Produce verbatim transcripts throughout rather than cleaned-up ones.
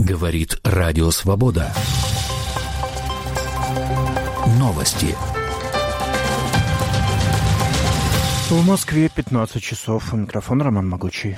Говорит Радио Свобода. Новости. В Москве пятнадцать часов. Микрофон Роман Могучий.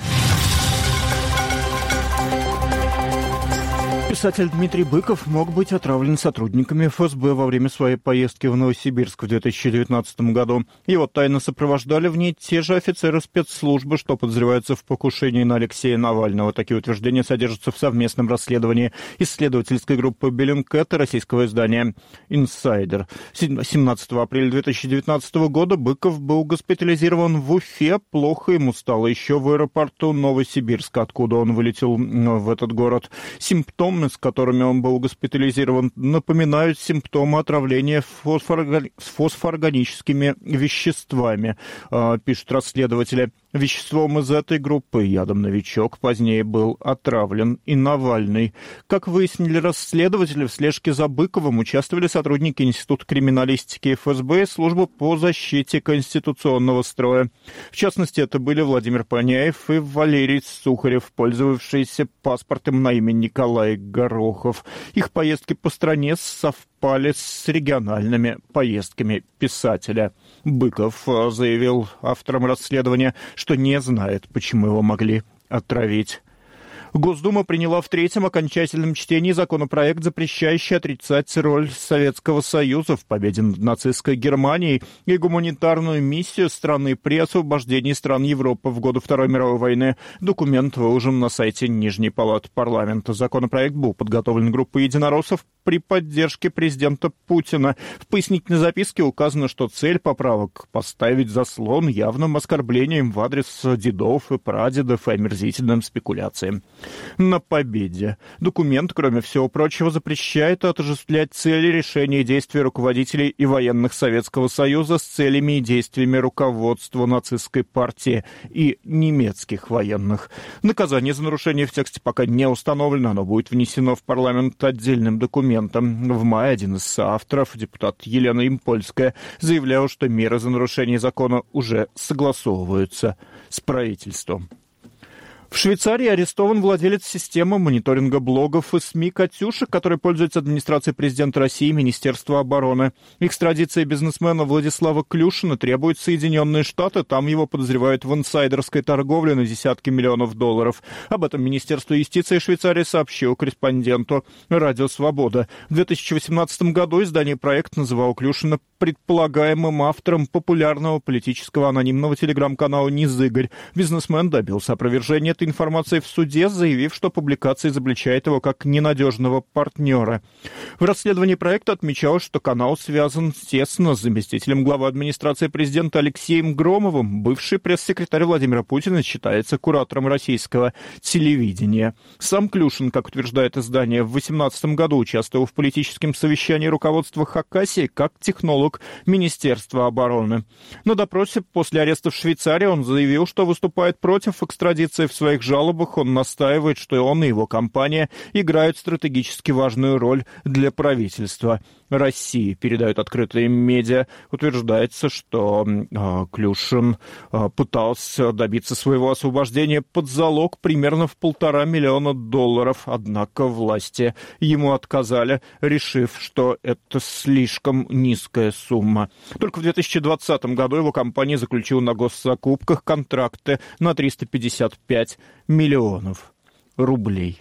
Писатель Дмитрий Быков мог быть отравлен сотрудниками эф эс бэ во время своей поездки в Новосибирск в две тысячи девятнадцатом году. Его тайно сопровождали в ней те же офицеры спецслужбы, что подозреваются в покушении на Алексея Навального. Такие утверждения содержатся в совместном расследовании исследовательской группы Bellingcat и российского издания «Инсайдер». семнадцатого апреля две тысячи девятнадцатого года Быков был госпитализирован в Уфе. Плохо ему стало еще в аэропорту Новосибирска, откуда он вылетел в этот город. Симптомы, с которыми он был госпитализирован, напоминают симптомы отравления фосфорорга... фосфорорганическими веществами, пишут расследователи. Веществом из этой группы, ядом «Новичок», позднее был отравлен и Навальный. Как выяснили расследователи, в слежке за Быковым участвовали сотрудники Института криминалистики эф эс бэ и службы по защите конституционного строя. В частности, это были Владимир Паняев и Валерий Сухарев, пользовавшиеся паспортом на имя Николай Горохов. Их поездки по стране совпали с региональными поездками писателя. Быков заявил авторам расследования, что не знает, почему его могли отравить. Госдума приняла в третьем окончательном чтении законопроект, запрещающий отрицать роль Советского Союза в победе над нацистской Германией и гуманитарную миссию страны при освобождении стран Европы в годы Второй мировой войны. Документ выложен на сайте Нижней палаты парламента. Законопроект был подготовлен группой единороссов при поддержке президента Путина. В пояснительной записке указано, что цель поправок — поставить заслон явным оскорблением в адрес дедов и прадедов и омерзительным спекуляциям на победе. Документ, кроме всего прочего, запрещает отождествлять цели решения действий руководителей и военных Советского Союза с целями и действиями руководства нацистской партии и немецких военных. Наказание за нарушение в тексте пока не установлено, оно будет внесено в парламент отдельным документом. В мае один из соавторов, депутат Елена Импольская, заявлял, что меры за нарушение закона уже согласовываются с правительством. В Швейцарии арестован владелец системы мониторинга блогов и СМИ «Катюша», который пользуется администрацией президента России и Министерства обороны. Экстрадиция бизнесмена Владислава Клюшина требует Соединенные Штаты. Там его подозревают в инсайдерской торговле на десятки миллионов долларов. Об этом Министерство юстиции Швейцарии сообщило корреспонденту «Радио Свобода». В две тысячи восемнадцатом году издание «Проект» называло Клюшина предполагаемым автором популярного политического анонимного телеграм-канала «Низыгорь». Бизнесмен добился опровержения этой информации в суде, заявив, что публикация изобличает его как ненадежного партнера. В расследовании проекта отмечалось, что канал связан тесно с заместителем главы администрации президента Алексеем Громовым. Бывший пресс-секретарь Владимира Путина считается куратором российского телевидения. Сам Клюшин, как утверждает издание, в две тысячи восемнадцатом году участвовал в политическом совещании руководства Хакасии как технолог Министерства обороны. На допросе после ареста в Швейцарии он заявил, что выступает против экстрадиции. В своих жалобах он настаивает, что он и его компания играют стратегически важную роль для правительства России. Передают открытые медиа. Утверждается, что э, Клюшин э, пытался добиться своего освобождения под залог примерно в полтора миллиона долларов. Однако власти ему отказали, решив, что это слишком низкая сумма. Только в две тысячи двадцатом году его компания заключила на госзакупках контракты на триста пятьдесят пять миллионов рублей.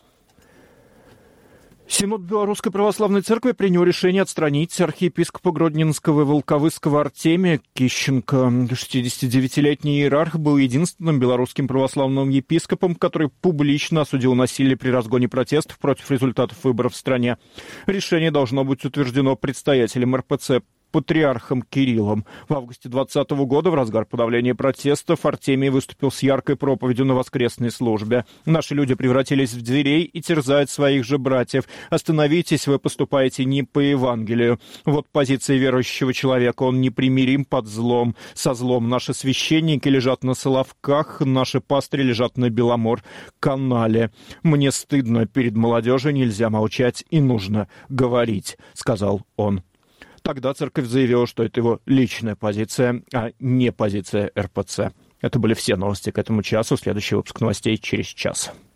Синод Белорусской Православной Церкви принял решение отстранить архиепископа Гродненского и Волковыского Артемия Кищенко. шестидесятидевятилетний иерарх был единственным белорусским православным епископом, который публично осудил насилие при разгоне протестов против результатов выборов в стране. Решение должно быть утверждено предстоятелем эр пэ цэ патриархом Кириллом. В августе двадцатого года, в разгар подавления протестов, Артемий выступил с яркой проповедью на воскресной службе. «Наши люди превратились в зверей и терзают своих же братьев. Остановитесь, вы поступаете не по Евангелию». Вот позиция верующего человека. Он непримирим под злом. Со злом наши священники лежат на Соловках, наши пастыри лежат на Беломор-канале. «Мне стыдно перед молодежью, нельзя молчать и нужно говорить», — сказал он. Тогда церковь заявила, что это его личная позиция, а не позиция эр пэ цэ. Это были все новости к этому часу. Следующий выпуск новостей через час.